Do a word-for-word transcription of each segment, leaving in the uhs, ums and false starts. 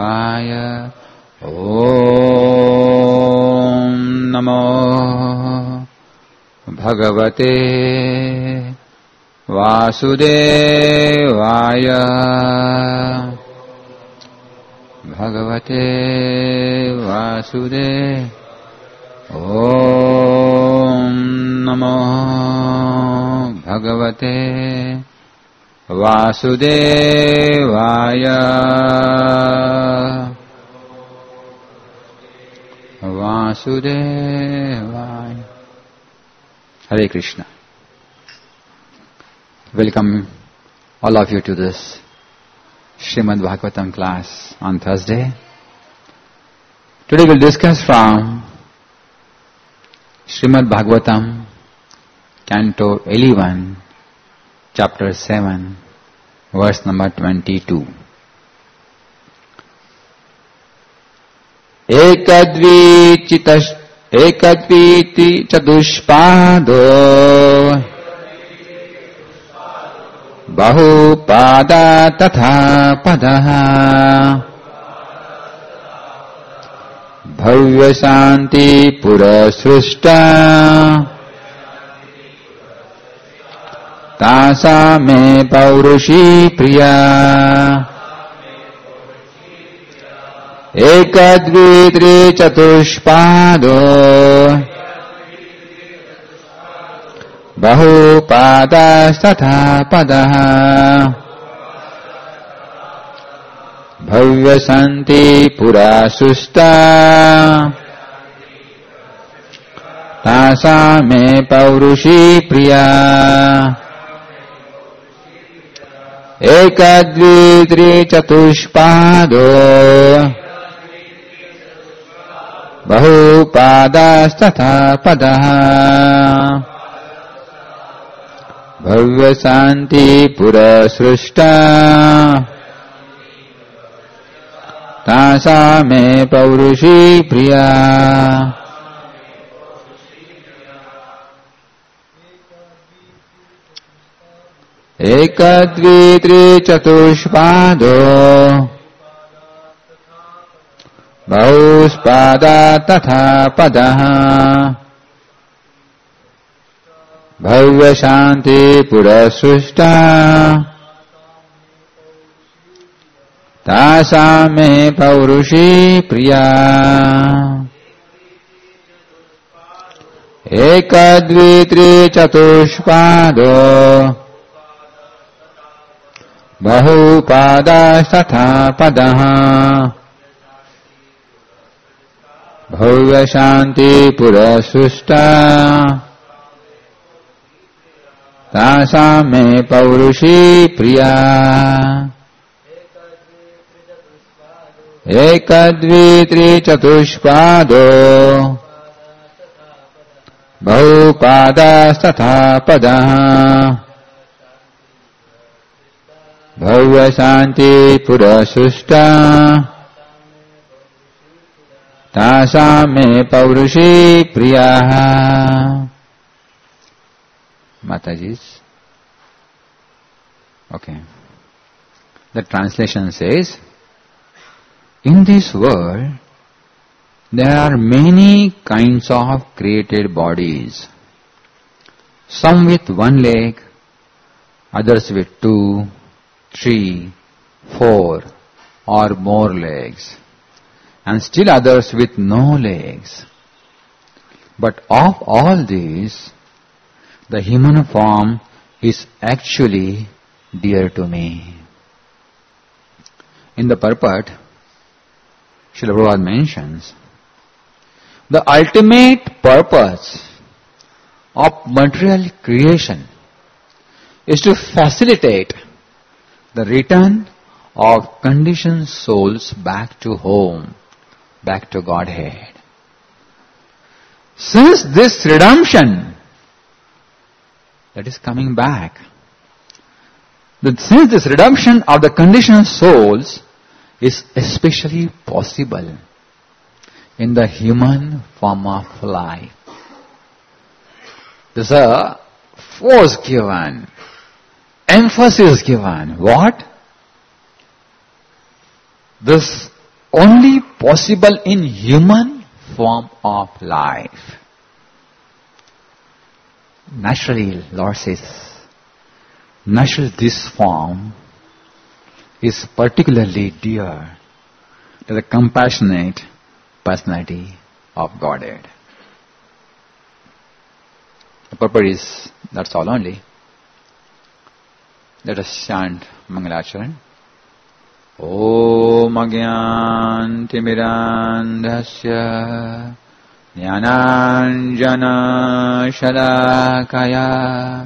Vasudevaya. Om Namo Bhagavate Vasudevaya. Bhagavate Vasudevaya. Om Namo Bhagavate Vasudevaya. Vasudevaya. Hare Krishna. Welcome all of you to this Srimad Bhagavatam class on Thursday. Today we'll discuss from Srimad Bhagavatam, Canto eleven, Chapter seven, verse number twenty-two. Ekadvichitash ekadviti chadushpado bahupada tatha padaha bhavya shanti purasrushta tasa me paurushi priya ekadvitri chatushpado bahupadas tatha padaha bhavya santi purasusta tasa me paurushi priya ekadvitri chatushpado bahupadas tatha padaha bhavya santi purasrushta tasa me paurushi priya. Ekadvitri chatushpado bahuspada tatha padaha bhavya shanti purasrushta tasa me paurushi priya. Ekadvitri chatushpado bahupada tatha padaha bhavya shanti purasrushta tasa me paurushi priya. Ekadvitri chatushpado bahupada tatha padaha bhavya shanti purasrushta tasa me paurushi priya. Mataji's. Okay. The translation says, in this world, there are many kinds of created bodies. Some with one leg, others with two, three, four or more legs, and still others with no legs. But of all these, the human form is actually dear to me. In the purport, Srila Prabhupada mentions, the ultimate purpose of material creation is to facilitate the return of conditioned souls back to home, back to Godhead. Since this redemption, that is coming back, that since this redemption of the conditioned souls is especially possible in the human form of life, there's a force given, emphasis given. What? This only possible in human form of life. Naturally, Lord says, naturally this form is particularly dear to the compassionate personality of Godhead. The purpose is, that's all only. Let us chant Mangalacharan. Om Agyantimirandhasya Jnananjana Shalakaya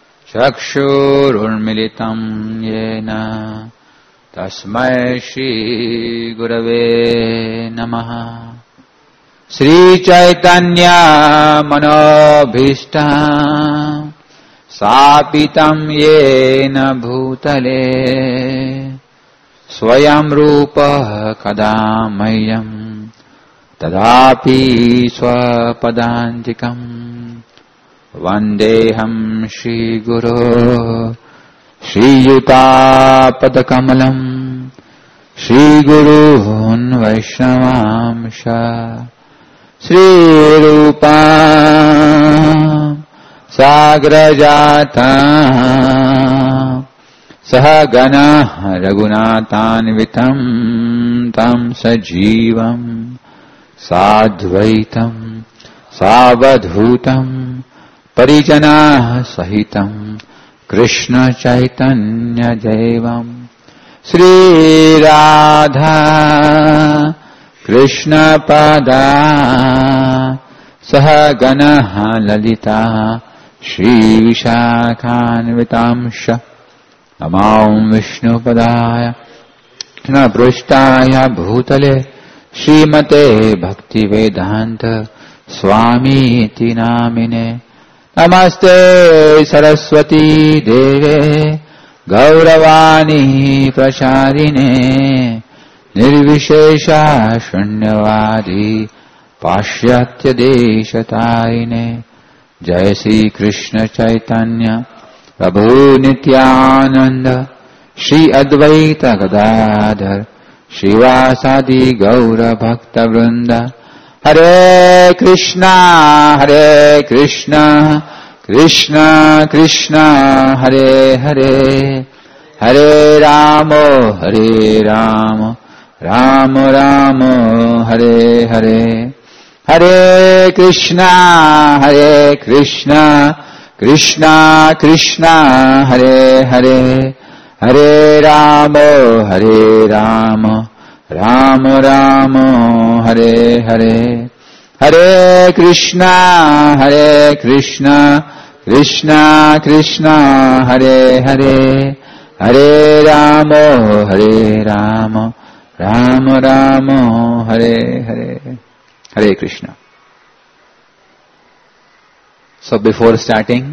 Chakshururmilitam Yena Tasmai Shri Gurave Namaha. Sri Chaitanya Manobhishtam Sapitam Yena Bhutale Swayam Rupa Kadamayam Tadapi Swapadantikam Vandeham Shri Guru Shri Yuta Padakamalam Shri Gurun Vaishnavamsha Shri Rupa Sagrajata Sahagana Raghunathanvitam Tam Sajivam Sadvaitam Savadhutam Parijana Sahitam Krishna Chaitanya Devam Sri Radha Krishna Pada Sahagana Lalita Shri Vishakhanvitamsha Namam Vishnu Padaya Krishna Brushtaya Bhutale Srimate Bhakti Vedanta Swami Iti Namine Namaste Saraswati Deve Gauravani Pracharine Nirvishesha Shunyavadi Pashyatya Deshatayine Jai Sri Krishna Chaitanya Prabhu Nityananda Shri Advaita Gadadhar Shivasadi Gaura Bhakta Vrinda Hare Krishna Hare Krishna Krishna Krishna Hare Hare Hare Ramo Hare Ramo Ramo Ramo Hare Hare Hare Krishna Hare Krishna Krishna Krishna Hare Hare Hare Ramo Hare Ramo Ramo Ramo Hare Hare Hare Krishna Hare Krishna Krishna Krishna Hare Hare Hare Ramo Hare Ramo Ramo Ramo Hare Hare Hare Krishna. So before starting,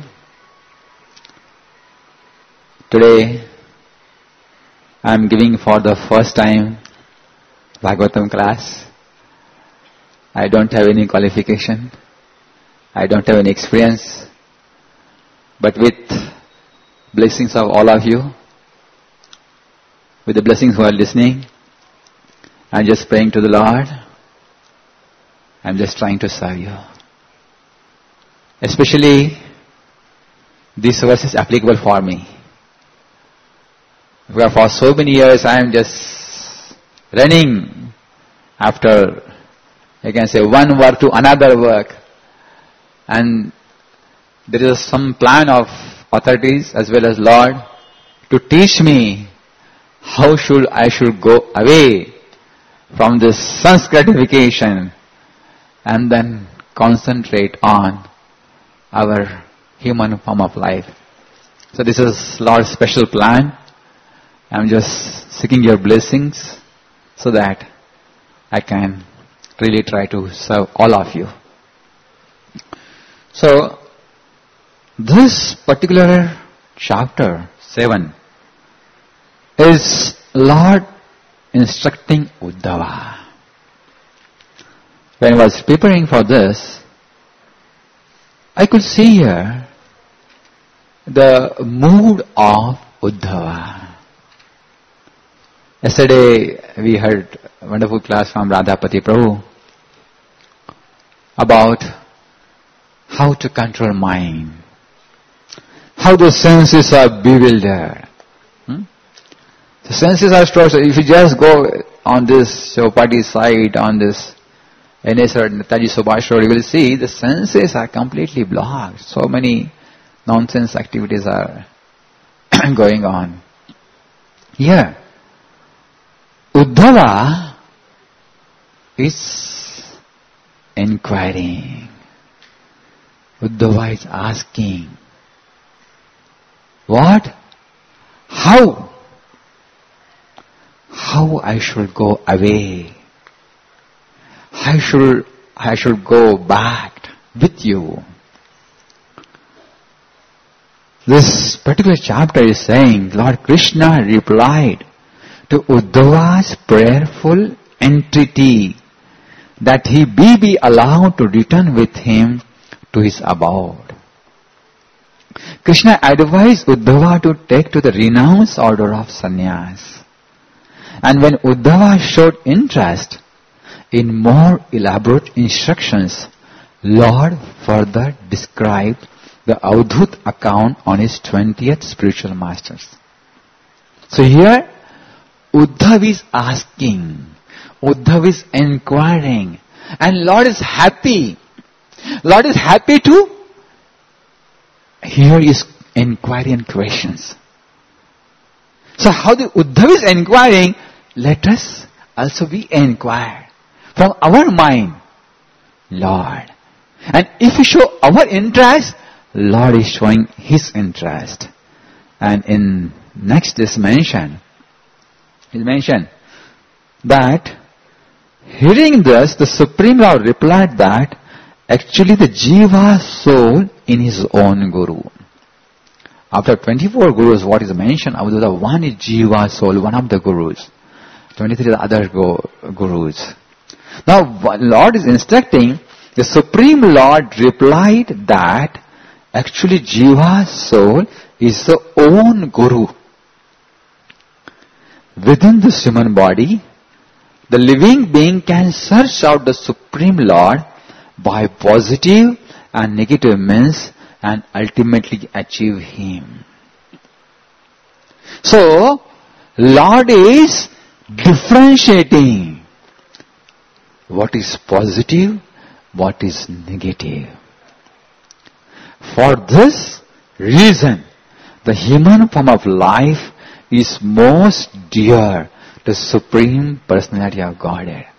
today I am giving for the first time Bhagavatam class. I don't have any qualification. I don't have any experience. But with blessings of all of you, with the blessings who are listening, I'm just praying to the Lord. I'm just trying to serve you. Especially, this verse is applicable for me. Where for so many years I am just running after, I can say, one work to another work. And there is some plan of authorities as well as Lord to teach me how should I should go away from this sense gratification and then concentrate on our human form of life. So this is Lord's special plan. I'm just seeking your blessings so that I can really try to serve all of you. So this particular chapter seven is Lord instructing Uddhava. When I was preparing for this, I could see here the mood of Uddhava. Yesterday we heard wonderful class from Radhapati Prabhu about how to control mind, how the senses are bewildered. Hmm? The senses are stored. So if you just go on this Chowpatty site, on this N S R Netaji Subhash Road, you will see the senses are completely blocked. So many nonsense activities are going on. Here, Uddhava is inquiring. Uddhava is asking, what? How? How I should go away? I should, I should go back with you. This particular chapter is saying, Lord Krishna replied to Uddhava's prayerful entreaty that he be, be allowed to return with him to his abode. Krishna advised Uddhava to take to the renounced order of sannyas. And when Uddhava showed interest in more elaborate instructions, Lord further described the Avadhut account on his twentieth spiritual masters. So here, Uddhav is asking, Uddhav is inquiring, and Lord is happy. Lord is happy to hear his inquiry and questions. So how the Uddhav is inquiring, let us also be inquired from our mind, Lord. And if we show our interest, Lord is showing his interest. And in next is mentioned, is mentioned that hearing this, the Supreme Lord replied that actually the Jiva soul in his own Guru. After twenty-four Gurus, what is mentioned? The one is Jiva soul, one of the Gurus. twenty-three the other go, Gurus. Now, Lord is instructing, the Supreme Lord replied that actually Jiva soul is the own Guru. Within this human body, the living being can search out the Supreme Lord by positive and negative means and ultimately achieve Him. So, Lord is differentiating what is positive, what is negative. For this reason, the human form of life is most dear to the Supreme Personality of Godhead.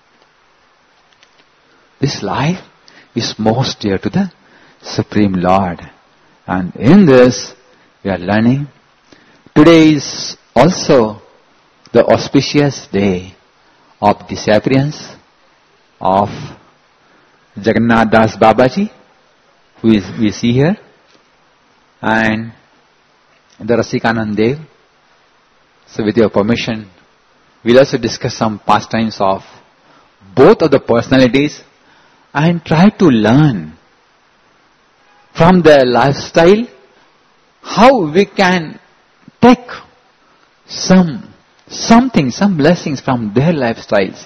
This life is most dear to the Supreme Lord. And in this, we are learning. Today is also the auspicious day of disappearance of Jagannath Das Babaji, who is, we see here, and the Rasikanand Dev. So with your permission, we'll also discuss some pastimes of both of the personalities and try to learn from their lifestyle how we can take some, something, some blessings from their lifestyles.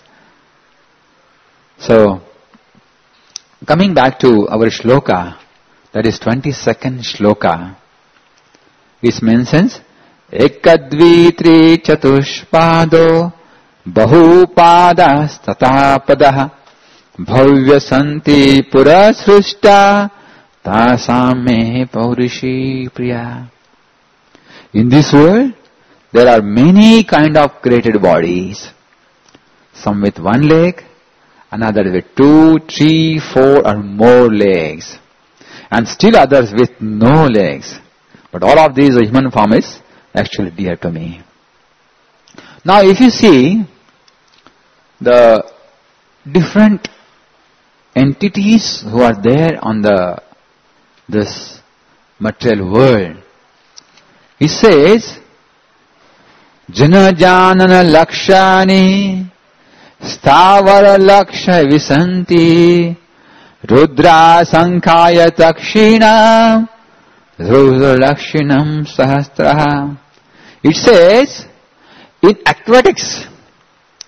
So, coming back to our shloka, that is twenty-second shloka, it mentions ekadvitri chatushpado bahupadas tatapadah bhavya santi pura srushta tasame paurishi priya. In this world, there are many kind of created bodies. Some with one leg, another with two, three, four or more legs. And still others with no legs. But all of these, the human form is actually dear to me. Now if you see the different entities who are there on the this material world, he says, Jana janana lakshani Stavara laksha visanti Rudra sankhaya takshina Rudra lakshinam sahasraha. It says, in aquatics,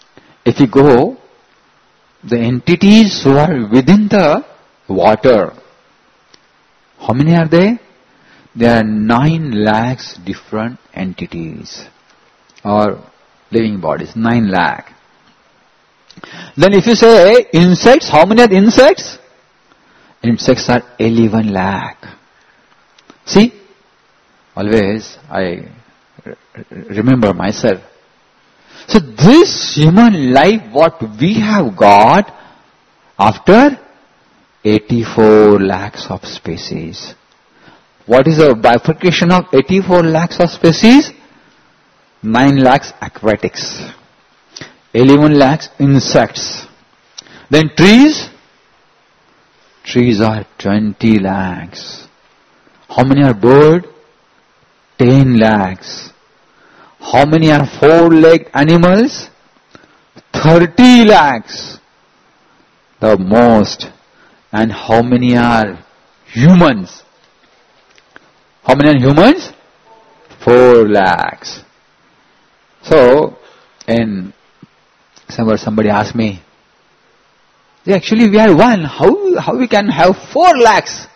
if you go, the entities who are within the water, how many are they? There are nine lakhs different entities or living bodies, nine lakh. Then if you say insects, how many are insects? Insects are eleven lakh. See, always I remember myself. So this human life, what we have got after eighty-four lakhs of species. What is the bifurcation of eighty-four lakhs of species? nine lakhs aquatics, eleven lakhs insects. Then trees, trees are twenty lakhs. How many are bird? ten lakhs. How many are four-legged animals? thirty lakhs. The most. And how many are humans? How many are humans? Four lakhs. So, and somewhere somebody asked me, yeah, actually we are one. How how we can have four lakhs?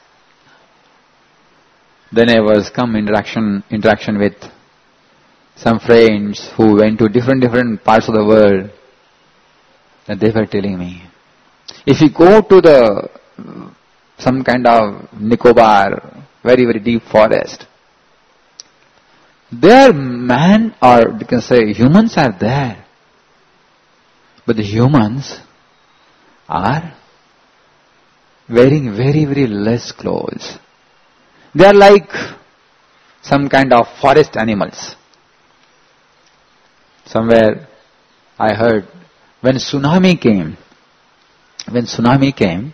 Then I was come interaction interaction with some friends who went to different different parts of the world, and they were telling me, if you go to the some kind of Nicobar, very very deep forest, there man or you can say humans are there, but the humans are wearing very very less clothes. They are like some kind of forest animals. Somewhere I heard when tsunami came, when tsunami came,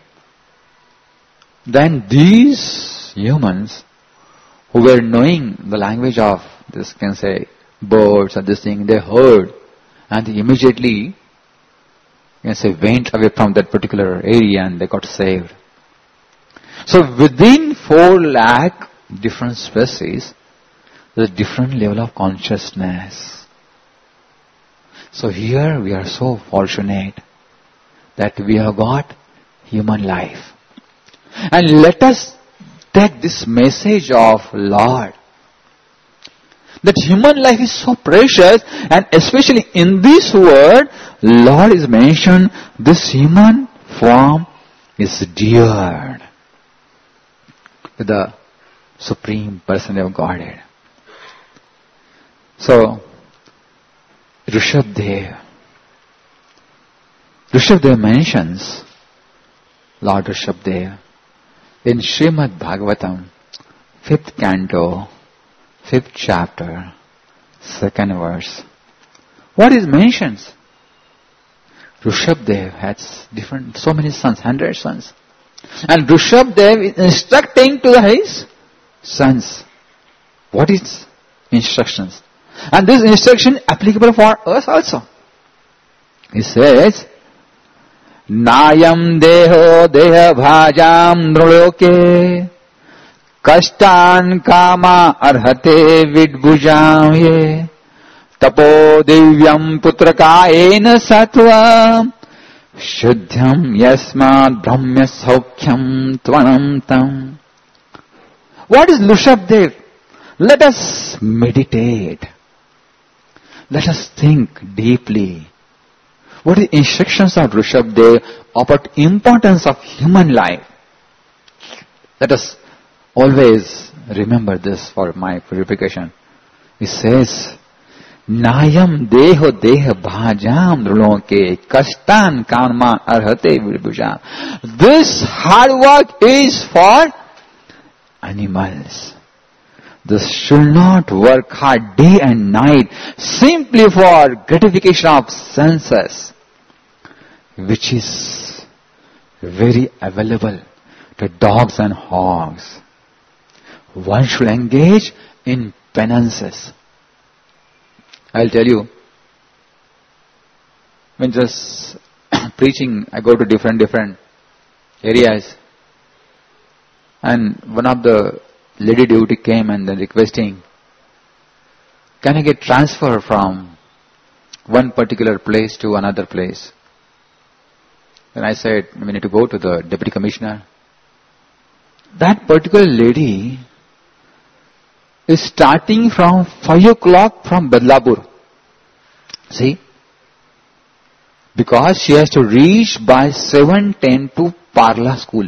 then these humans who were knowing the language of this can say birds or this thing, they heard and they immediately you can say went away from that particular area and they got saved. So within four lakh different species, there's a different level of consciousness. So here we are so fortunate that we have got human life. And let us take this message of Lord, that human life is so precious, and especially in this word, Lord is mentioned, this human form is dear to the Supreme Person of Godhead. So, Rishabdev, Rishabdev mentions Lord Rishabdev in Srimad Bhagavatam, fifth canto, fifth chapter, second verse. What is mentions? Rishabdev has different, so many sons, hundred sons. And Rishabdev is instructing to his sons. What is instructions? And this instruction applicable for us also. He says, Nayam deho deha bhajam nruloke kashtan kama arhate vidbhujam ye tapo divyam putrakaena sattva shuddhyam yasmad brahmya saukhyam tvanam tam. What is Rishabdev? Let us meditate. Let us think deeply. What is instructions of Rishabdev about importance of human life? Let us always remember this for my purification. He says, Nayam deho deha bhajam nruloke kashtan karma arhate vidbhujam. This hard work is for animals. This should not work hard day and night simply for gratification of senses, which is very available to dogs and hogs. One should engage in penances. I'll tell you, when just preaching, I go to different different areas, and one of the lady devotee came and then requesting, can I get transfer from one particular place to another place. And I said, we need to go to the deputy commissioner. That particular lady is starting from five o'clock from Badlapur. See? Because she has to reach by seven ten to Parla school.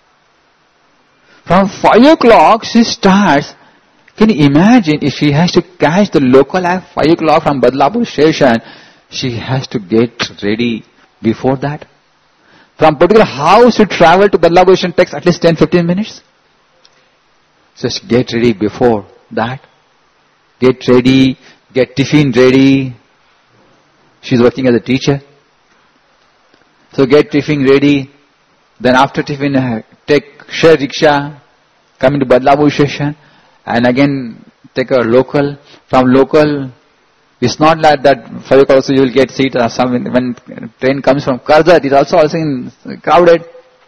From five o'clock she starts. Can you imagine if she has to catch the local at five o'clock from Badlapur station, she has to get ready before that? From particular house to travel to Badlapur station takes at least ten to fifteen minutes. Just get ready before that. Get ready, get tiffin ready. She's working as a teacher. So get tiffin ready. Then after tiffin, uh, take share rickshaw, come into Badlapur station, and again take a local. From local, it's not like that five o'clock also you will get seat or something. When train comes from Karjat, it's also also in crowded.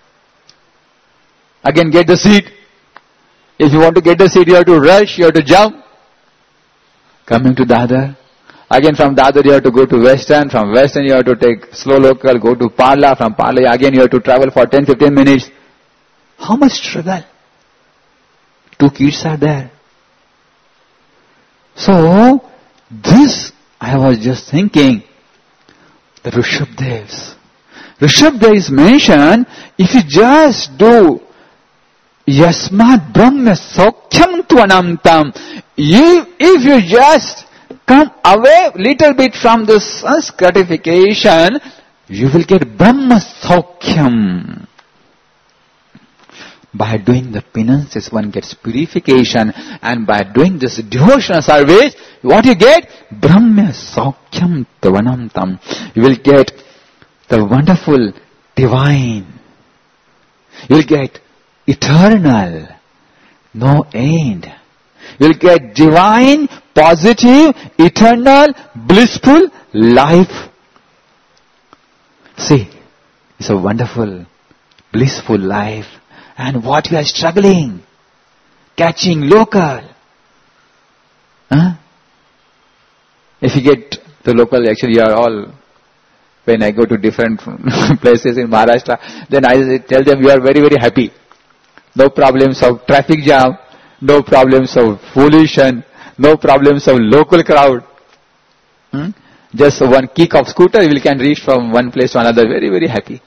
Again get the seat. If you want to get the seat, you have to rush, you have to jump. Coming to Dadar. Again from Dadar you have to go to Western. From Western you have to take slow local, go to Parla. From Parla again you have to travel for ten to fifteen minutes. How much struggle? Two kids are there. So, this I was just thinking, the Rishabdevs. Rishabdev is mentioned, if you just do Yasmat Brahma Saukhyam Tvanamtam, if, if you just come away little bit from this sense gratification, you will get Brahma Saukhyam. By doing the penances, one gets purification, and by doing this devotional service, what you get? Brahma Saukhyam Tvanamtam. You will get the wonderful divine. You will get eternal, no end. You will get divine, positive, eternal, blissful life. See, it's a wonderful, blissful life. And what you are struggling, catching local. Huh? If you get the local, actually you are all, when I go to different places in Maharashtra, then I tell them you are very, very happy. No problems of traffic jam, no problems of pollution, no problems of local crowd. Hmm? Just one kick of scooter, you can reach from one place to another, very, very happy.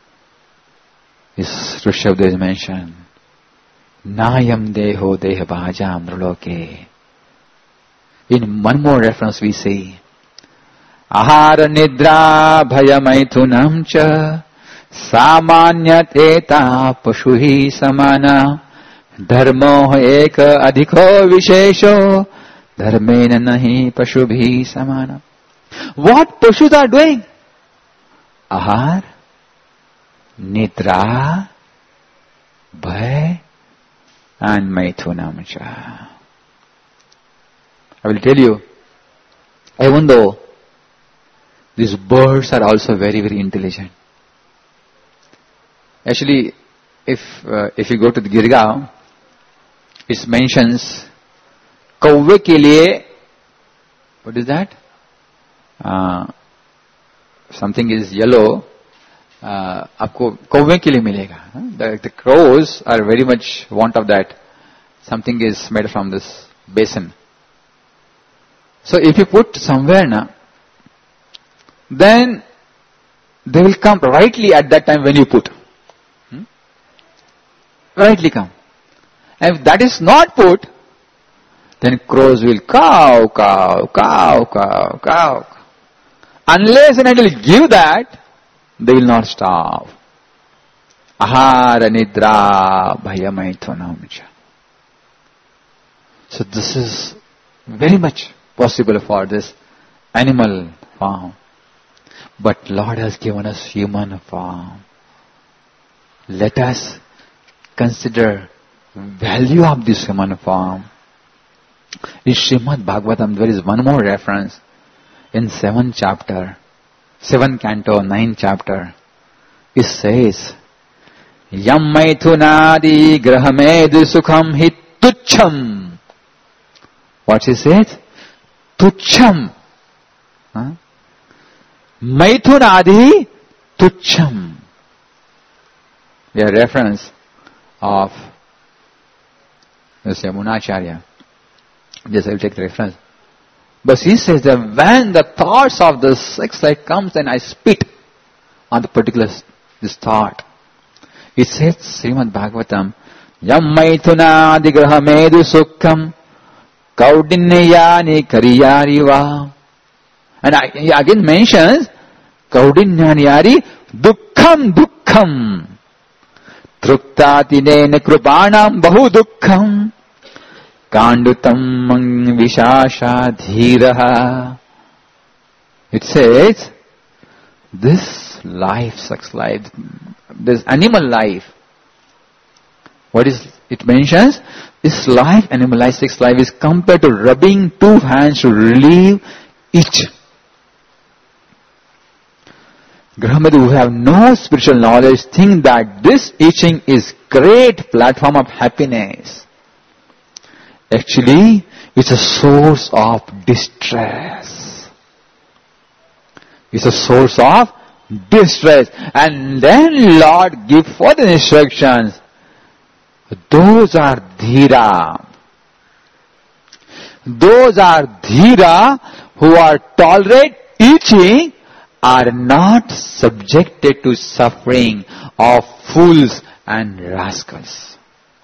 This Rishabdev is mentioned. Nayam deho deha bhajam nrloke. In one more reference we say, Ahara nidra bhayamaithunam cha samanyateta pashuhi samana dharmo eka adhiko vishesho dharmena nahi pashubhi samana. What pashus are doing? Ahar, Nidra, Bhay, and Maithunam cha. I will tell you, even though these birds are also very, very intelligent. Actually, if uh, if you go to the Girgaon, it mentions Kauve ke liye, what is that? Uh, something is yellow. Uh, आपको कौवे के लिए मिलेगा. The, the crows are very much want of that. Something is made from this basin. So if you put somewhere now, then they will come rightly at that time when you put. Hmm? Rightly come. And if that is not put, then crows will cow, cow, cow, cow, cow. Unless and until you give that, they will not starve. Ahara nidra bhayamaithunam cha. So this is very much possible for this animal form. But Lord has given us human form. Let us consider value of this human form. In Srimad Bhagavatam there is one more reference in seventh chapter. Seventh canto, ninth chapter, it says, Yam maithunadi grahamedu sukham hi tucham. What he says? Tucham. Huh? Maithunadi tucham. A reference of this Yamunacharya. Just I will take the reference. But he says that when the thoughts of the sex life comes, then I spit on the particular this thought. It says Srimad Bhagavatam, Yam maithunadi grahamedu sukham kaudinyani kariyariva. And I, he again mentions kaudinyani dukkham dukkham truktatinena krupanam bahu dukkham kandutam vishasha dhiraha. It says, this life, sex life, this animal life, what is it mentions? This life, animal life, sex life is compared to rubbing two hands to relieve each. Grahamadu who have no spiritual knowledge think that this itching is great platform of happiness. Actually, it's a source of distress. It's a source of distress. And then Lord give further instructions. Those are dhira. Those are dhira who are tolerate itching are not subjected to suffering of fools and rascals.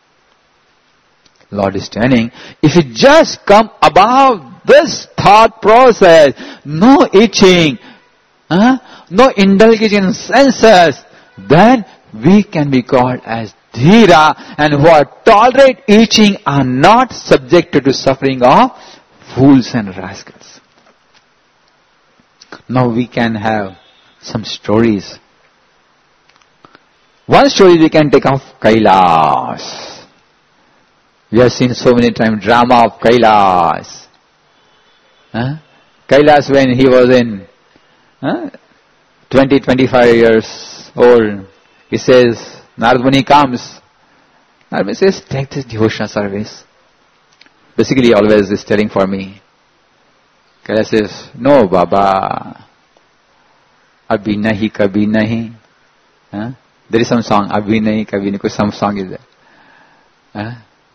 Lord is telling, if you just come above this thought process, no itching, huh? no indulging in senses, then we can be called as dhira, and who are tolerate itching are not subjected to suffering of fools and rascals. Now we can have some stories. One story we can take of Kailas. We have seen so many times drama of Kailas. Huh? Kailas when he was in huh, twenty to twenty-five years old, he says, Narad Muni comes. Narad Muni says, take this devotional service. Basically always is telling for me. Kailas says, no Baba, abhi nahi kabhi nahi. Huh? There is some song, abhi nahi kabhi nahi, some song is there. Huh?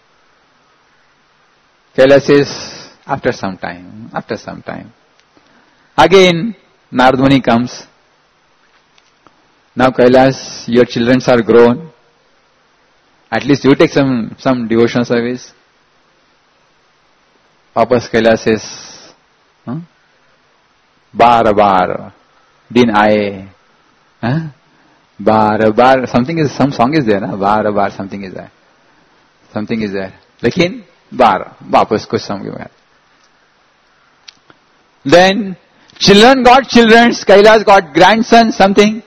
Kailas says, after some time, after some time. Again, Narad Muni comes. Now Kailas, your children are grown. At least you take some, some devotional service. Papa's Kailas says, huh? Bar bar, din aaye. Huh? Bar bar, something is, some song is there, na? Bar bar, something is there. Something is there. Lekin, bar, वापस कुछ समझ में. Then children got children, Kailas got grandson, something.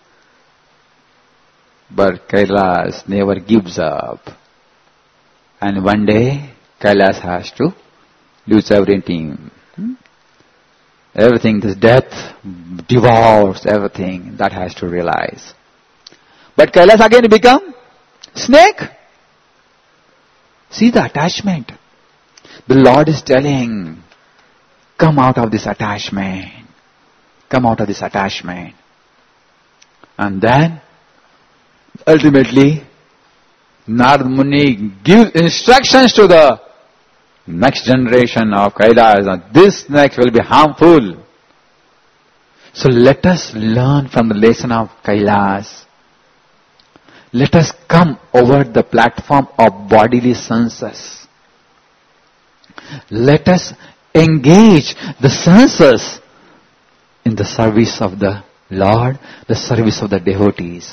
But Kailas never gives up. And one day Kailas has to lose everything. Hmm? Everything, this death devours everything. That has to realize. But Kailas again become snake. See the attachment. The Lord is telling, come out of this attachment. Come out of this attachment. And then, ultimately, Narad Muni gives instructions to the next generation of Kailas. This next will be harmful. So let us learn from the lesson of Kailas. Let us come over the platform of bodily senses. Let us engage the senses in the service of the Lord, the service of the devotees.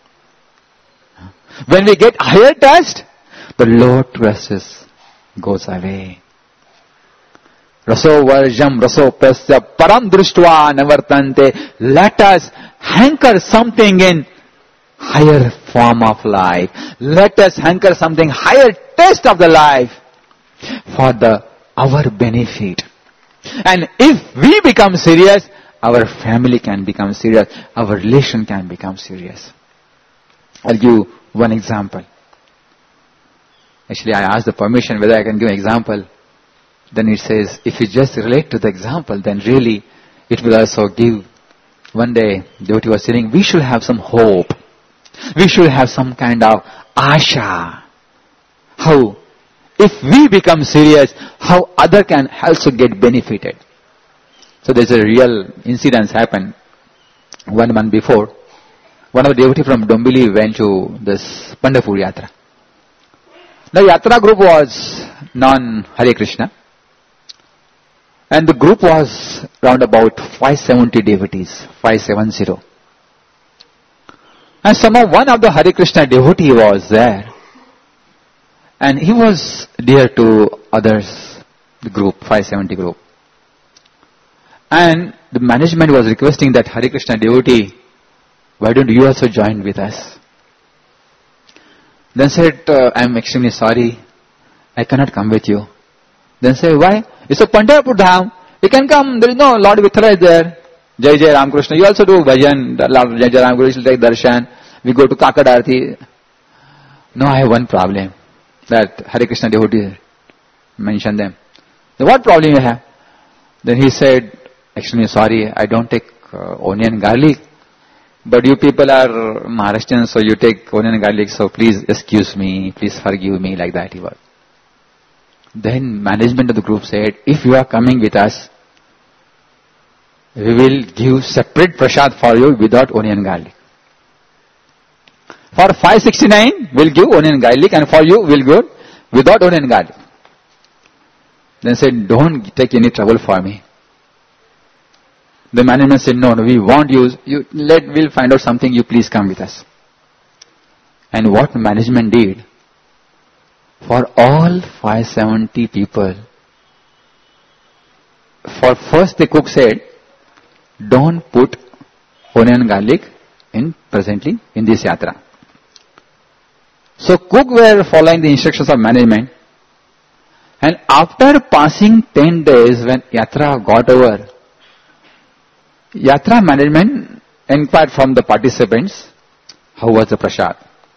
When we get higher test, the lower test goes away. Raso varjam raso prasya param društva navartante. Let us hanker something in higher form of life. Let us hanker something higher taste of the life for the our benefit. And if we become serious, our family can become serious. Our relation can become serious. I'll give one example. Actually, I asked the permission whether I can give an example. Then it says, if you just relate to the example, then really it will also give One day, devotee was saying, we should have some hope. We should have some kind of asha. How? If we become serious, how other can also get benefited. So there's a real incident happened one month before. One of the devotees from Dombili went to this Pandharpur Yatra. The Yatra group was non-Hare Krishna. And the group was around about five seventy devotees, five seventy. And somehow one of the Hare Krishna devotee was there. And he was dear to others, the group, five seventy group. And the management was requesting that Hare Krishna devotee, why don't you also join with us? Then said, uh, I am extremely sorry, I cannot come with you. Then say, why? It's a Pandharpur Dham. You can come. There is no Lord Vithala is there. Jai Jai Ram Krishna. You also do bhajan. Lord Jai Jai Ram Krishna will take darshan. We go to Kakad Aarti. No, I have one problem. That Hare Krishna devotee mentioned them. So what problem you have? Then he said, extremely sorry, I don't take uh, onion garlic. But you people are Maharashtrians, so you take onion garlic. So please excuse me. Please forgive me. Like that he was. Then management of the group said, if you are coming with us, we will give separate prasad for you without onion garlic. For five sixty-nine, we'll give onion garlic, and for you, we'll give without onion garlic. Then said, don't take any trouble for me. The management said, no, no, we want you, you let, we'll find out something, you please come with us. And what management did, for all five seventy people, for first the cook said, don't put onion garlic in presently in this yatra. So cook were following the instructions of management, and after passing ten days when yatra got over, yatra management inquired from the participants, how was the prasad?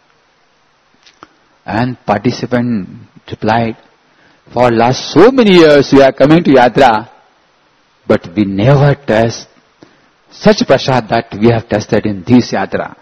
And participant replied, for last so many years we are coming to yatra, but we never taste such prasad that we have tasted in this yatra.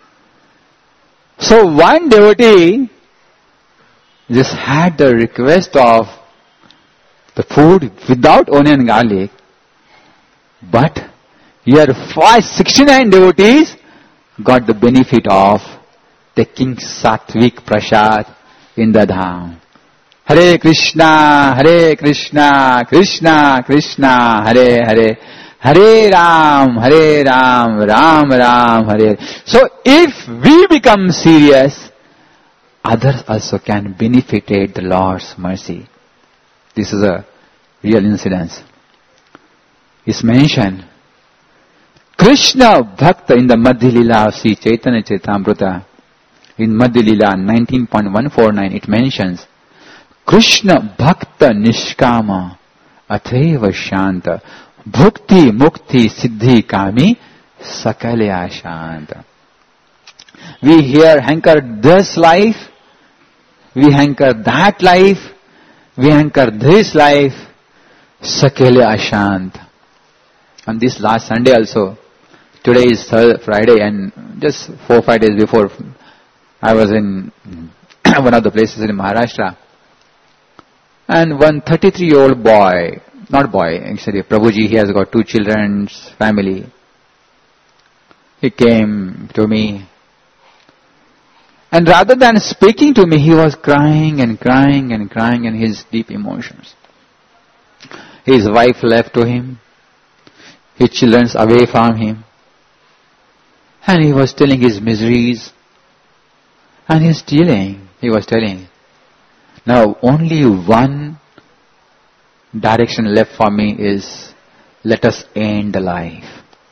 So one devotee just had the request of the food without onion garlic, but here five sixty-nine devotees got the benefit of taking sattvic prasad in the dham. Hare Krishna, Hare Krishna, Krishna Krishna, Hare Hare, Hare Ram, Hare Ram, Ram Ram, Hare. So if we become serious, others also can benefit the Lord's mercy. This is a real incident. It's mentioned, Krishna Bhakta in the Madhya Lila of Sri Chaitanya Charitamrita. In Madhya Lila nineteen point one four nine, it mentions, Krishna Bhakta Nishkama Atheva Shanta Bhukti Mukti Siddhi Kami Sakalya Shanta. We here hanker this life, we hanker that life, we hanker this life, Sakalya Shanta. On this last Sunday also, today is Friday, and just four or five days before, I was in one of the places in Maharashtra, and one thirty-three-year-old boy, not boy, actually, Prabhuji, he has got two children, family. He came to me, and rather than speaking to me, he was crying and crying and crying in his deep emotions. His wife left to him, his children away from him, and he was telling his miseries, and he's telling, he was telling, now only one direction left for me is, let us end the life.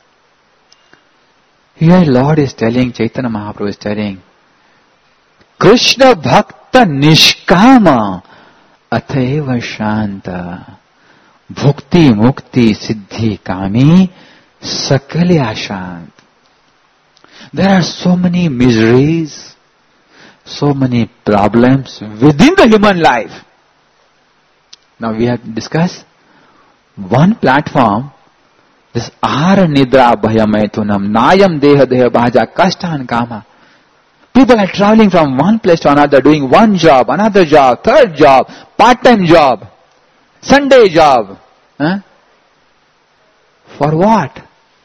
Here Lord is telling, Chaitanya Mahaprabhu is telling, Krishna Bhakta Nishkama Atheva Shanta Bhukti Mukti Siddhi Kami Sakalya Shant. There are so many miseries, so many problems within the human life. Now we have discussed one platform This Ahara Nidra Bhayametunam Nayam Deha Deha Bhaja Kashtan Kama. People are traveling from one place to another, doing one job, another job, third job, part-time job, Sunday job. Huh? For what?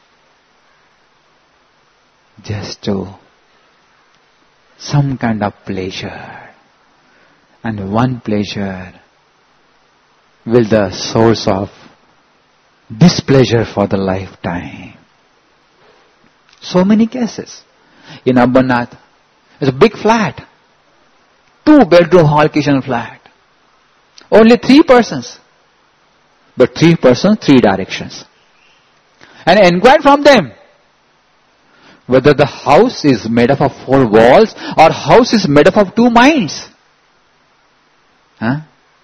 Just to some kind of pleasure. And one pleasure will the source of displeasure for the lifetime. So many cases. In Ambernath, it's a big flat. Two bedroom hall kitchen flat. Only three persons. But three persons, three directions. And I inquired from them whether the house is made up of four walls or house is made up of two minds. Huh?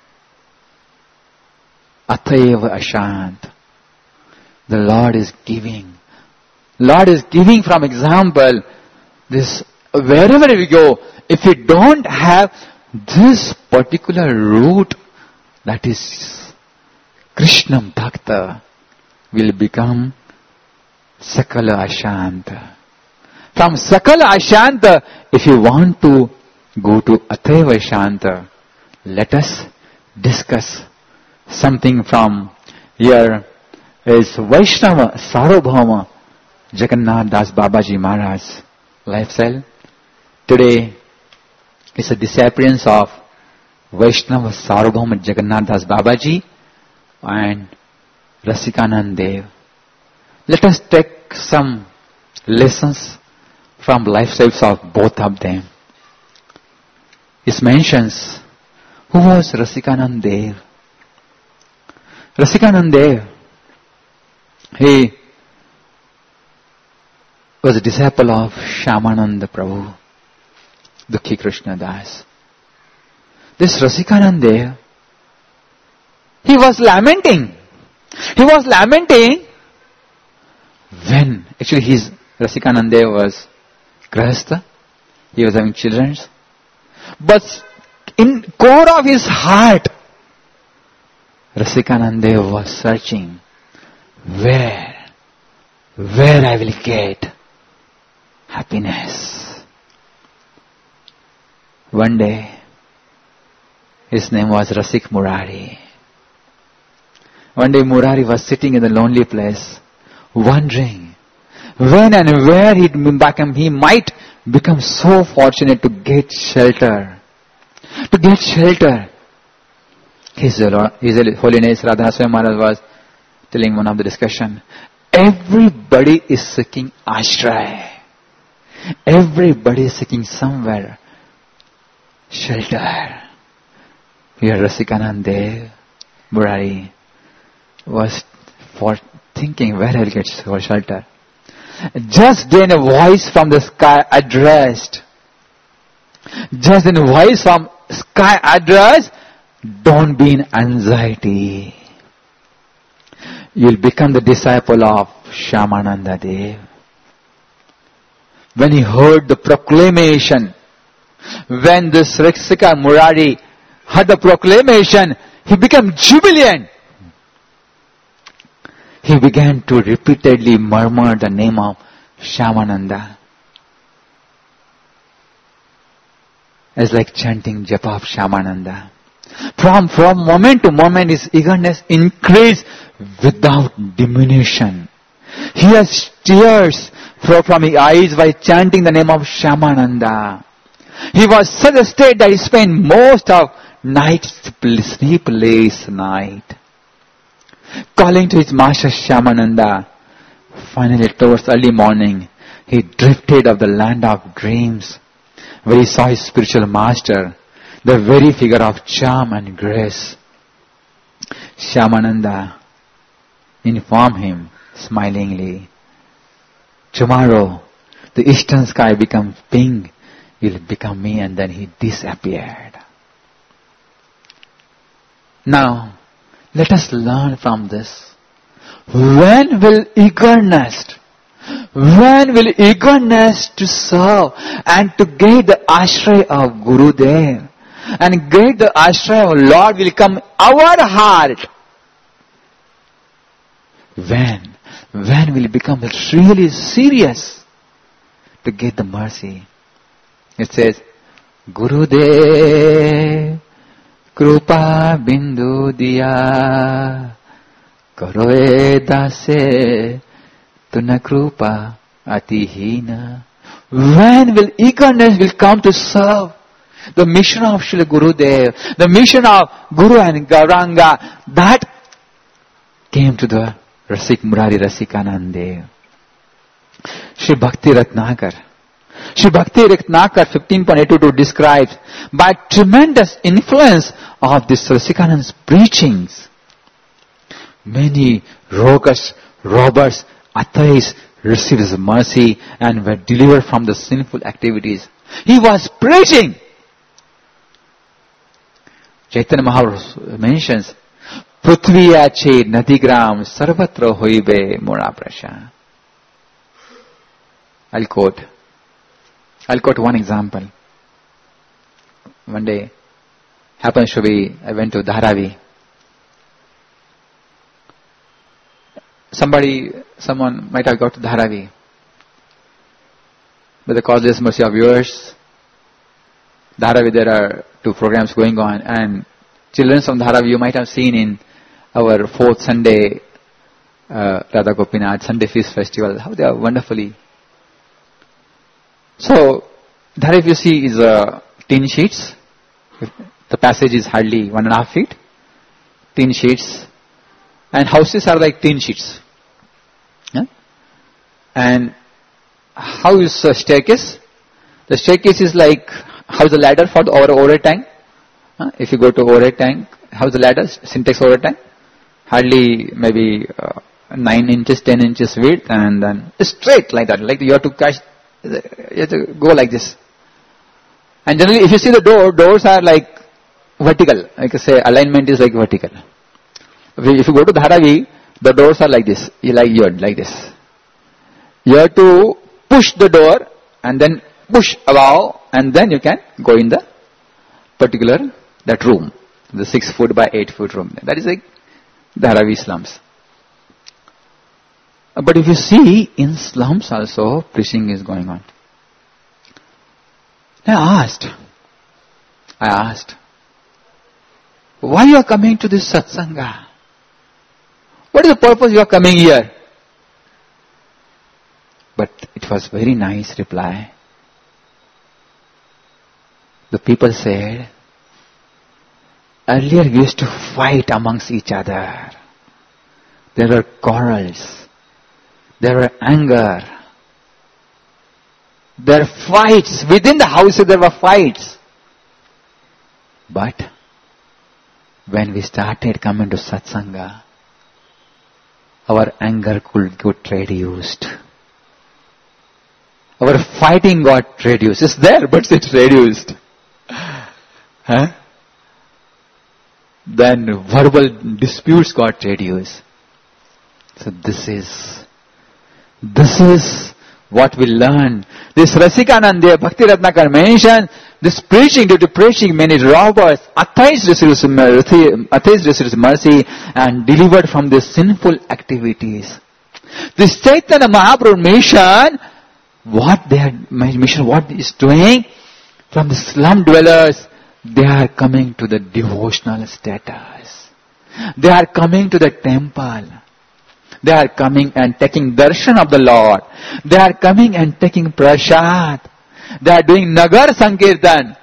Atayeva Ashant. The Lord is giving. Lord is giving from example. This, wherever we go, if we don't have this particular root, that is Krishnam Bhakta, will become Sakala Ashanta. From Sakala Ashanta, if you want to go to Atayva Ashanta, let us discuss something from here. Is Vaishnava Sarvabhauma Jagannath Das Babaji Maharaj lifestyle. Today is a disappearance of Vaishnava Sarvabhauma Jagannath Das Babaji and Rasikanand Dev. Let us take some lessons from lifestyles of both of them. It mentions who was Rasikanand Dev. Rasikanand Dev, he was a disciple of Shyamananda Prabhu, Dukhi Krishna Das. This Rasikanand Dev, he was lamenting. He was lamenting when, actually his Rasikanand Dev was Grahastha. He was having children. But in core of his heart, Rasikanand Dev was searching where, where I will get happiness. One day, his name was Rasik Murari. One day Murari was sitting in a lonely place, wondering when and where he'd become, he might become so fortunate to get shelter. To get shelter. His, His Holiness Radha Swami Maharaj was telling one of the discussion, everybody is seeking ashray. Everybody is seeking somewhere shelter. Here Rasikanand Dev Murari was for thinking where I'll get shelter. Just then a voice from the sky addressed. Just then a voice from sky addressed, don't be in anxiety. You'll become the disciple of Shyamananda Dev. When he heard the proclamation, when this Rasika Murari heard the proclamation, he became jubilant. He began to repeatedly murmur the name of Shyamananda. It's like chanting japa of Shyamananda. From, from moment to moment his eagerness increased without diminution. He has tears flow from his eyes by chanting the name of Shyamananda. He was such a state that he spent most of night sleepless night, calling to his master Shyamananda. Finally, towards early morning, he drifted of the land of dreams, where he saw his spiritual master, the very figure of charm and grace. Shyamananda informed him smilingly, tomorrow the eastern sky becomes pink, you'll become me, and then he disappeared. Now, let us learn from this. When will eagerness, when will eagerness to serve and to get the ashray of Gurudev and get the ashray of Lord will come our heart? When? when will become really serious to get the mercy. It says, Gurudev Krupa Bindu Diya Karoe Dase Tuna Krupa Atihina. When will eagerness will come to serve the mission of Srila Gurudev, the mission of Guru and Gauranga, that came to the Rasik Murari Rasikanand. Shri Bhakti Ratnakar. Shri Bhakti Ratnakar fifteen point eight two describes by tremendous influence of this Rasikanand's preachings, many rogues, robbers, atheists received his mercy and were delivered from the sinful activities. He was preaching. Chaitanya Mahaprabhu mentions, Prithviyache Nadigram Sarvatra Hoibe Mora Prasha. I'll quote. I'll quote one example. One day, happens to be, I went to Dharavi. Somebody, someone might have got to Dharavi. But the causeless mercy of yours, Dharavi, there are two programs going on, and children from Dharavi you might have seen in our fourth Sunday uh, Radha Gopinath Sunday Feast Festival, how they are wonderfully. So, Dharavi you see is uh, tin sheets. The passage is hardly one and a half feet. Tin sheets. And houses are like tin sheets. Yeah? And how is the staircase? The staircase is like, how is the ladder for the over, over tank? Huh? If you go to over tank, how is the ladder? Syntax over tank? Hardly maybe uh, nine inches, ten inches width, and then straight like that. Like you have to catch, you have to go like this. And generally, if you see the door, doors are like vertical. Like I say, alignment is like vertical. If you go to Dharavi, the doors are like this. You like you like this. You have to push the door and then push above, and then you can go in the particular that room, the six foot by eight foot room. That is like Dharavi slums. But if you see in slums also, preaching is going on. I asked, I asked, why you are coming to this satsanga? What is the purpose you are coming here? But it was very nice reply. The people said, earlier we used to fight amongst each other. There were quarrels. There were anger. There were fights. Within the house there were fights. But when we started coming to satsanga, our anger could get reduced. Our fighting got reduced. It's there, but it's reduced. Huh? Then verbal disputes got reduced. So this is, this is what we learn. This Rasikananda, Bhakti Ratnakar mentioned, this preaching, due to preaching, many robbers, atheists received mercy, atheists received mercy and delivered from their sinful activities. This Chaitanya Mahaprabhu mission, what their mission, what is doing, from the slum dwellers, they are coming to the devotional status. They are coming to the temple. They are coming and taking darshan of the Lord. They are coming and taking prasad. They are doing Nagar Sankirtan.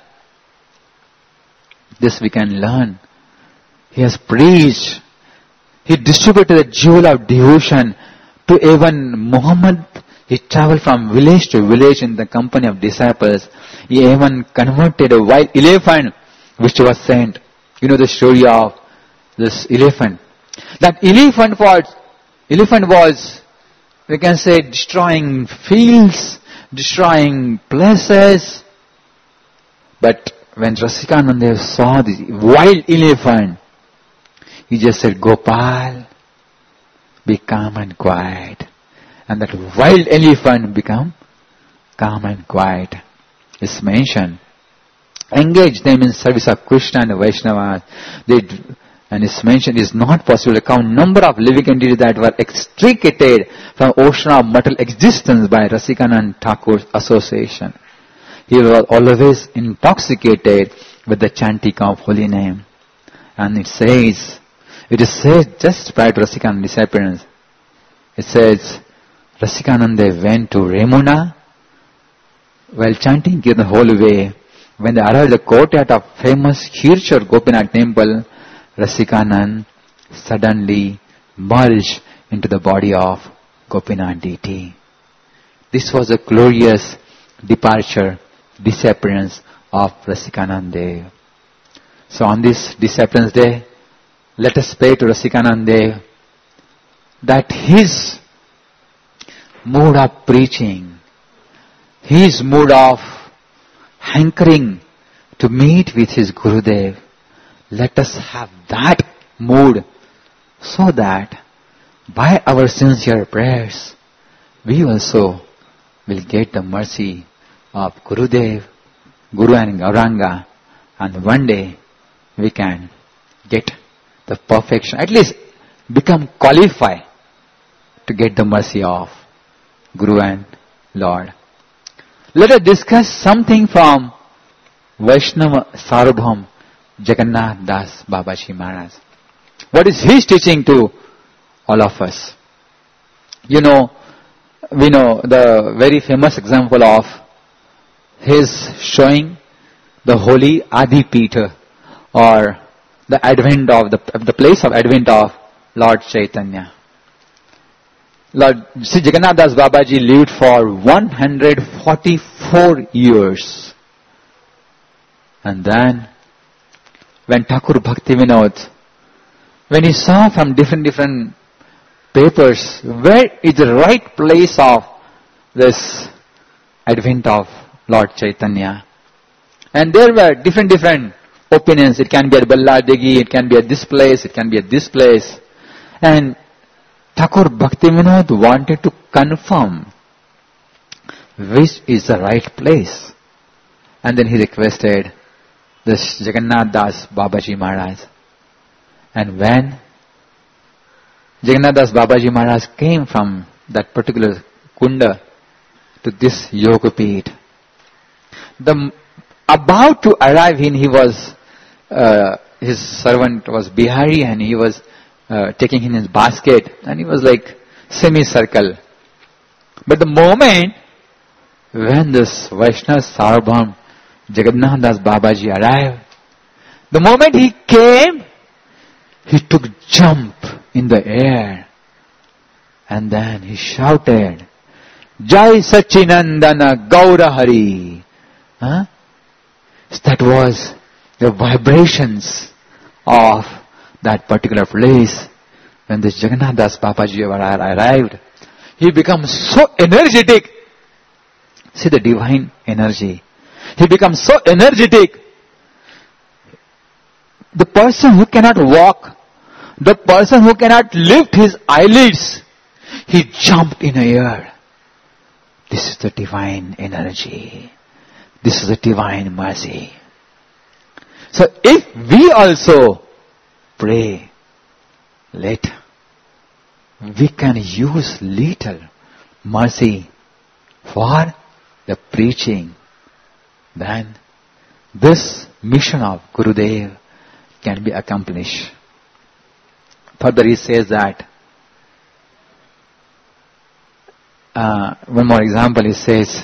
This we can learn. He has preached. He distributed the jewel of devotion to even Muhammad. He traveled from village to village in the company of disciples. He even converted a wild elephant which was sent. You know the story of this elephant. That elephant was, elephant was, we can say, destroying fields, destroying places. But when Rasikananda saw the wild elephant, he just said, Gopal, be calm and quiet. And that wild elephant become calm and quiet. It's mentioned. Engage them in service of Krishna and Vaishnavas. They And it's mentioned, it is not possible to count number of living entities that were extricated from ocean of mortal existence by Rasikanand Thakur's association. He was always intoxicated with the chanting of holy name. And it says, it is said just prior to Rasikanand's disappearance, it says, Rasikananda went to Remuna while chanting the whole way. When they arrived at the courtyard of famous Khirchor Gopinath temple, Rasikanand suddenly merged into the body of Gopinath deity. This was a glorious departure, disappearance of Rasikanand Dev. So on this disappearance day, let us pray to Rasikanand Dev that his mood of preaching, his mood of hankering to meet with his Gurudev, let us have that mood so that by our sincere prayers, we also will get the mercy of Gurudev, Guru and Gauranga, and one day we can get the perfection, at least become qualified to get the mercy of Guru and Lord. Let us discuss something from Vaishnava Sarvabhaum Jagannath Das Babaji Maharaj. What is his teaching to all of us? You know, we know the very famous example of his showing the holy Adi Peter, or the advent of the, the place of advent of Lord Chaitanya. Lord Sri Jagannath Das Babaji lived for one hundred forty-four years. And then, when Thakur Bhakti Vinod, when he saw from different different papers, where is the right place of this advent of Lord Chaitanya? And there were different different opinions. It can be at Balladegi, it can be at this place, it can be at this place. And Thakur Bhakti Vinod wanted to confirm which is the right place. And then he requested this Jagannath Das Babaji Maharaj. And when Jagannath Das Babaji Maharaj came from that particular kunda to this Yogapeeth, the about to arrive in, he was, uh, his servant was Bihari, and he was uh, taking in his basket, and he was like semicircle. But the moment when this Vaishnava Sarvabhaum Jagannath Das Babaji arrived, the moment he came, he took jump in the air, and then he shouted, Jai Sachinandana Gaura Hari. Huh? That was the vibrations of that particular place. When this Jagannath Das Babaji arrived, he becomes so energetic. See the divine energy. He becomes so energetic. The person who cannot walk, the person who cannot lift his eyelids, he jumped in the air. This is the divine energy. This is the divine mercy. So if we also pray, let we can use little mercy for the preaching, then this mission of Gurudev can be accomplished. Further he says that, uh, one more example he says,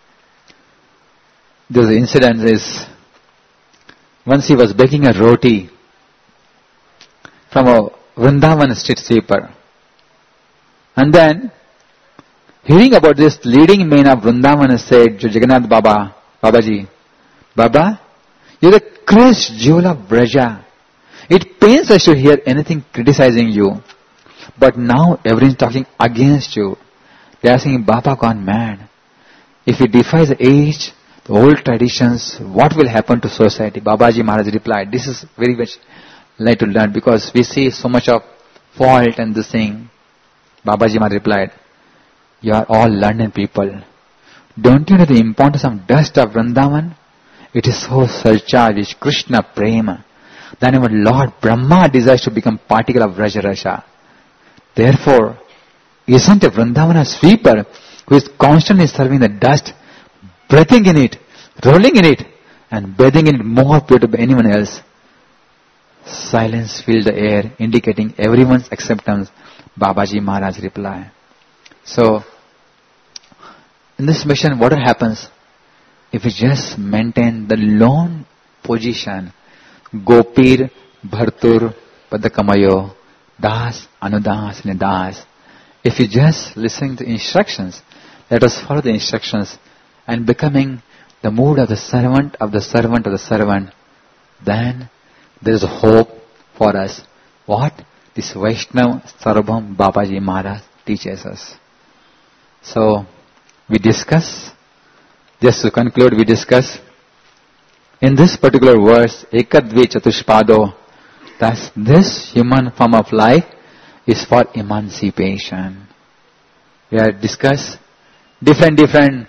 this incident is, once he was baking a roti from a Vrindavan street sweeper. And then, hearing about this, leading man of Vrindavan said to Jagannath Baba, Babaji, Baba, you're the Krish jewel of Braja. It pains us to hear anything criticizing you. But now everyone's talking against you. They are saying, Baba gone mad. If he defies the age, the old traditions, what will happen to society? Babaji Maharaj replied, this is very much like to learn, because we see so much of fault and this thing. Babaji Maharaj replied, you are all learned people. Don't you know the importance of dust of Vrindavan? It is so surcharged with Krishna prema. then our Lord Brahma desires to become particle of Vrajarasa. Therefore, isn't a Vrindavana sweeper who is constantly serving the dust, breathing in it, rolling in it, and bathing in it more beautiful than anyone else? Silence filled the air, indicating everyone's acceptance. Babaji Maharaj replied. So, in this mission, what happens? If we just maintain the lone position, Gopir, Bhartur, Padakamayo, Das, Anudas, Nidas. If we just listen to instructions, let us follow the instructions and becoming the mood of the servant, of the servant, of the servant, then there is hope for us. What? This Vaishnava Sarvabhaum Babaji Maharaj teaches us. So, we discuss, just to conclude, we discuss in this particular verse, Ekadvi Chatushpado, that this human form of life is for emancipation. We have discussed different, different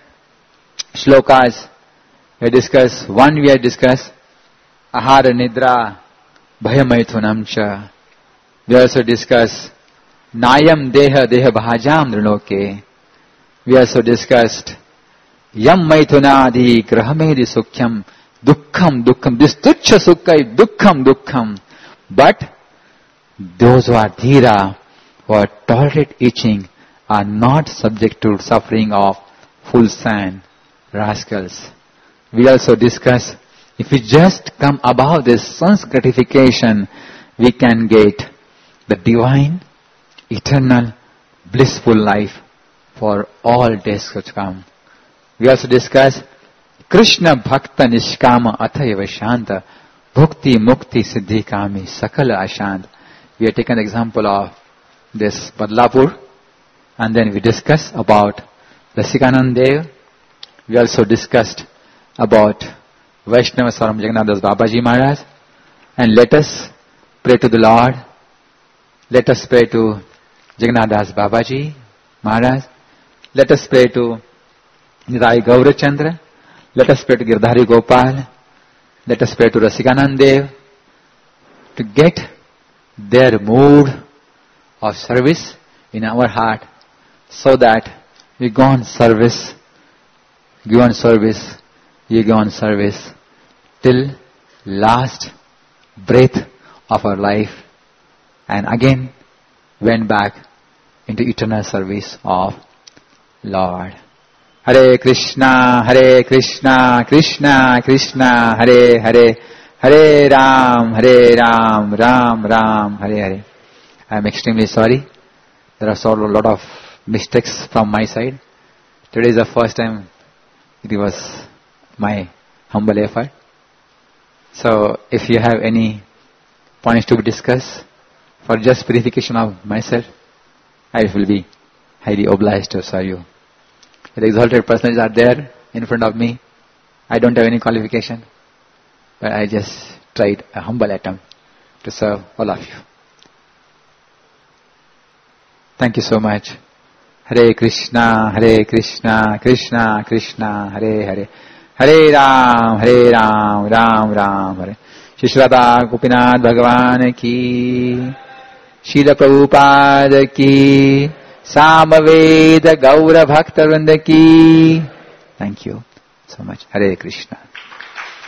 shlokas. We have discussed, one we have discussed, Ahara Nidra, Bhayamaithunam cha. We also discussed, Nayam Deha Deha Bhajam Nriloke. We also discussed, Yam Maithunadi Grahamedi Sukhyam, Dukkham Dukkham. This Tuchya Sukha is Dukkham Dukkham. But those who are dhira, who are tolerate itching, are not subject to suffering of full sand, rascals. We also discuss, if we just come above this sense gratification, we can get the divine, eternal, blissful life for all days to come. We also discuss, Krishna Bhakta Nishkama Athayava Shanta, Bhukti Mukti Siddhi Kami Sakala Ashant. We have taken the example of this Badlapur, and then we discuss about Rasikanand Dev. We also discussed about Vaishnava Saram Jagannath Babaji Maharaj. And let us pray to the Lord. Let us pray to Jagannath Babaji Maharaj. Let us pray to Nitai Gaurachandra. Let us pray to Girdhari Gopal. Let us pray to Rasikanand Dev to get their mood of service in our heart, so that we go on service, give on service, we go on service till last breath of our life, and again went back into eternal service of Lord. Hare Krishna, Hare Krishna, Krishna Krishna, Hare Hare, Hare Ram, Hare Ram, Ram Ram, Hare Hare. I am extremely sorry. There are sort of a lot of mistakes from my side. Today is the first time. It was my humble effort. So, if you have any points to be discussed for just purification of myself, I will be highly obliged to serve you. The exalted personages are there in front of me. I don't have any qualification, but I just tried a humble attempt to serve all of you. Thank you so much. Hare Krishna, Hare Krishna, Krishna Krishna, Hare Hare, Hare Ram, Hare Ram, Ram Ram, Hare. Shri Shrada Gopinath Bhagavan ki, Srila Prabhupada ki, Samaveda Gaura Bhakta Vrinda ki. Thank you so much. Hare Krishna.